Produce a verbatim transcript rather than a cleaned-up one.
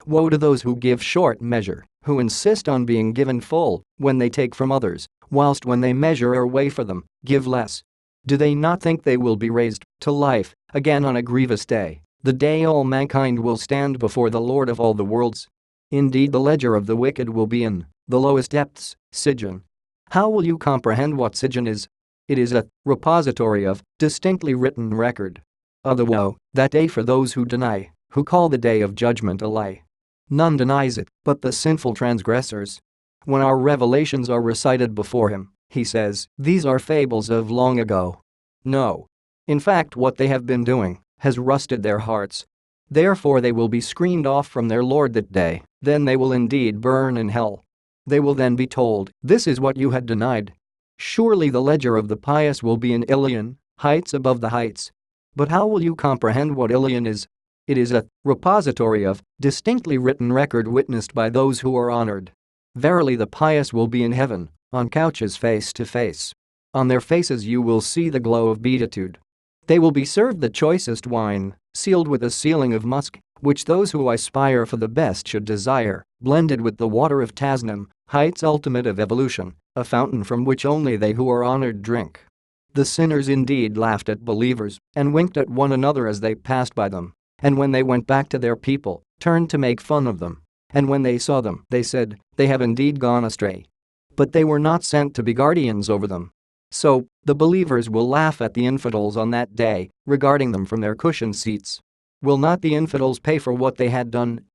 Woe to those who give short measure, who insist on being given full when they take from others, whilst when they measure or weigh for them, give less. Do they not think they will be raised to life again on a grievous day, the day all mankind will stand before the Lord of all the worlds? Indeed, the ledger of the wicked will be in the lowest depths, Sijin. How will you comprehend what Sijin is? It is a repository of distinctly written record. Of the woe, that day for those who deny, who call the day of judgment a lie. None denies it but the sinful transgressors. When our revelations are recited before him, he says, these are fables of long ago. No. In fact, what they have been doing has rusted their hearts. Therefore they will be screened off from their Lord that day, then they will indeed burn in hell. They will then be told, this is what you had denied. Surely the ledger of the pious will be in Ilion, heights above the heights. But how will you comprehend what Ilion is? It is a repository of distinctly written record witnessed by those who are honored. Verily the pious will be in heaven, on couches face to face. On their faces you will see the glow of beatitude. They will be served the choicest wine, sealed with a sealing of musk, which those who aspire for the best should desire, blended with the water of Tasnim, heights ultimate of evolution, a fountain from which only they who are honored drink. The sinners indeed laughed at believers and winked at one another as they passed by them. And when they went back to their people, turned to make fun of them. And when they saw them, they said, they have indeed gone astray. But they were not sent to be guardians over them. So, the believers will laugh at the infidels on that day, regarding them from their cushioned seats. Will not the infidels pay for what they had done